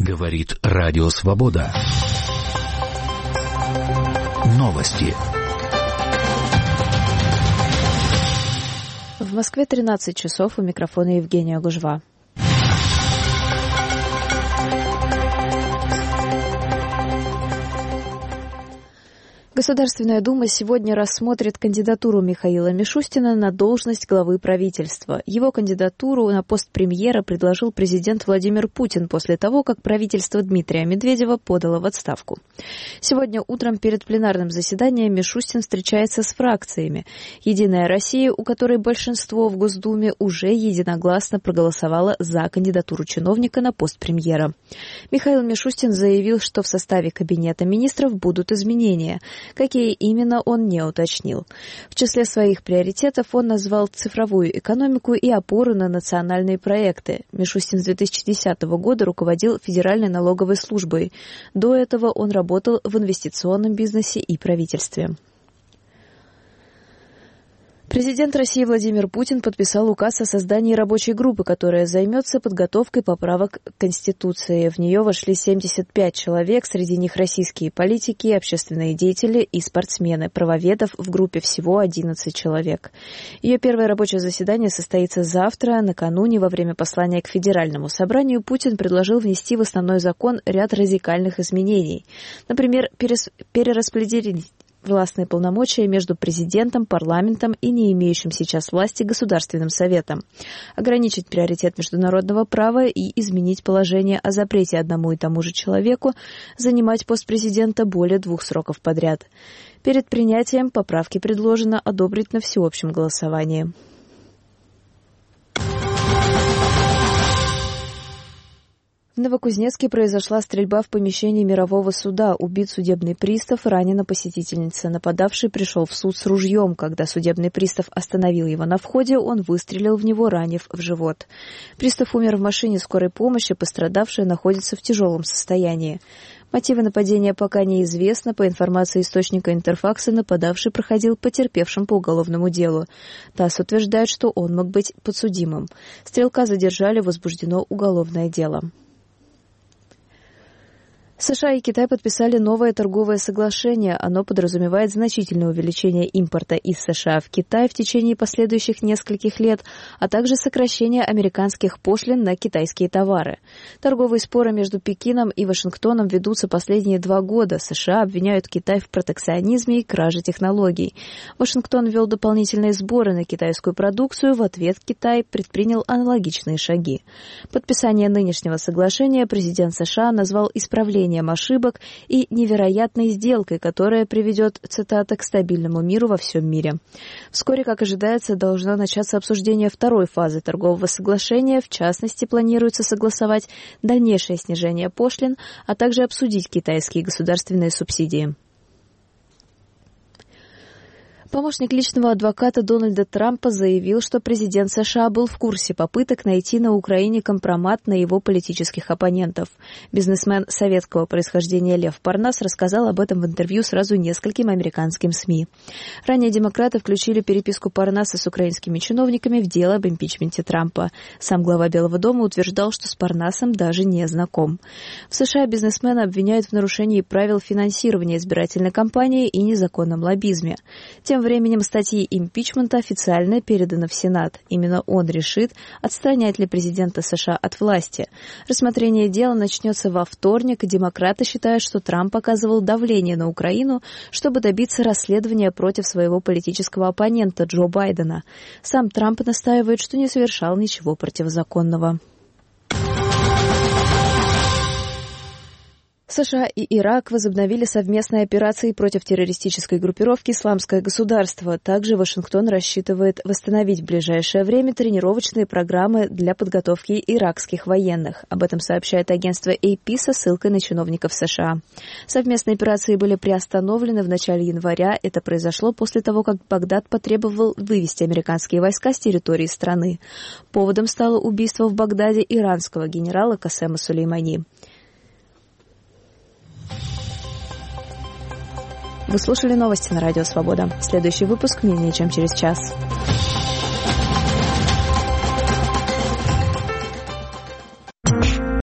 Говорит Радио Свобода. Новости. В Москве 13 часов. У микрофона Евгения Гужва. Государственная Дума сегодня рассмотрит кандидатуру Михаила Мишустина на должность главы правительства. Его кандидатуру на пост премьера предложил президент Владимир Путин после того, как правительство Дмитрия Медведева подало в отставку. Сегодня утром перед пленарным заседанием Мишустин встречается с фракциями. «Единая Россия», у которой большинство в Госдуме, уже единогласно проголосовала за кандидатуру чиновника на пост премьера. Михаил Мишустин заявил, что в составе Кабинета министров будут изменения. Какие именно, он не уточнил. В числе своих приоритетов он назвал цифровую экономику и опору на национальные проекты. Мишустин с 2010 года руководил Федеральной налоговой службой. До этого он работал в инвестиционном бизнесе и правительстве. Президент России Владимир Путин подписал указ о создании рабочей группы, которая займется подготовкой поправок к Конституции. В нее вошли 75 человек, среди них российские политики, общественные деятели и спортсмены. Правоведов в группе всего 11 человек. Ее первое рабочее заседание состоится завтра. Накануне, во время послания к Федеральному собранию, Путин предложил внести в основной закон ряд радикальных изменений. Например, перераспределить властные полномочия между президентом, парламентом и не имеющим сейчас власти Государственным Советом, ограничить приоритет международного права и изменить положение о запрете одному и тому же человеку занимать пост президента более 2 сроков подряд. Перед принятием поправки предложено одобрить на всеобщем голосовании. В Новокузнецке произошла стрельба в помещении мирового суда. Убит судебный пристав, ранена посетительница. Нападавший пришел в суд с ружьем. Когда судебный пристав остановил его на входе, он выстрелил в него, ранив в живот. Пристав умер в машине скорой помощи, пострадавшая находится в тяжелом состоянии. Мотивы нападения пока неизвестны. По информации источника Интерфакса, нападавший проходил потерпевшим по уголовному делу. ТАСС утверждает, что он мог быть подсудимым. Стрелка задержали, возбуждено уголовное дело. США и Китай подписали новое торговое соглашение. Оно подразумевает значительное увеличение импорта из США в Китай в течение последующих нескольких лет, а также сокращение американских пошлин на китайские товары. Торговые споры между Пекином и Вашингтоном ведутся последние 2 года. США обвиняют Китай в протекционизме и краже технологий. Вашингтон ввел дополнительные сборы на китайскую продукцию. В ответ Китай предпринял аналогичные шаги. Подписание нынешнего соглашения президент США назвал исправлением ошибок и невероятной сделкой, которая приведет, цитата, к стабильному миру во всем мире. Вскоре, как ожидается, должно начаться обсуждение второй фазы торгового соглашения. В частности, планируется согласовать дальнейшее снижение пошлин, а также обсудить китайские государственные субсидии. Помощник личного адвоката Дональда Трампа заявил, что президент США был в курсе попыток найти на Украине компромат на его политических оппонентов. Бизнесмен советского происхождения Лев Парнас рассказал об этом в интервью сразу нескольким американским СМИ. Ранее демократы включили переписку Парнаса с украинскими чиновниками в дело об импичменте Трампа. Сам глава Белого дома утверждал, что с Парнасом даже не знаком. В США бизнесмена обвиняют в нарушении правил финансирования избирательной кампании и незаконном лоббизме. Тем временем статьи импичмента официально переданы в Сенат. Именно он решит, отстранять ли президента США от власти. Рассмотрение дела начнется во вторник. Демократы считают, что Трамп оказывал давление на Украину, чтобы добиться расследования против своего политического оппонента Джо Байдена. Сам Трамп настаивает, что не совершал ничего противозаконного. США и Ирак возобновили совместные операции против террористической группировки «Исламское государство». Также Вашингтон рассчитывает восстановить в ближайшее время тренировочные программы для подготовки иракских военных. Об этом сообщает агентство AP со ссылкой на чиновников США. Совместные операции были приостановлены в начале января. Это произошло после того, как Багдад потребовал вывести американские войска с территории страны. Поводом стало убийство в Багдаде иранского генерала Касема Сулеймани. Вы слушали новости на Радио Свобода. Следующий выпуск менее чем через час.